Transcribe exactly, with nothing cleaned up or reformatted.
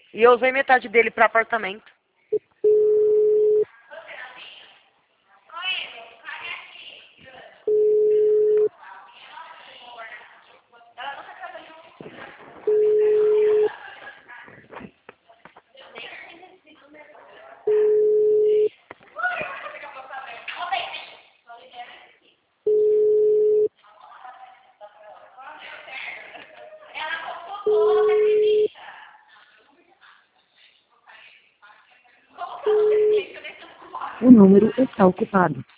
E eu usei metade dele para apartamento. O número está ocupado.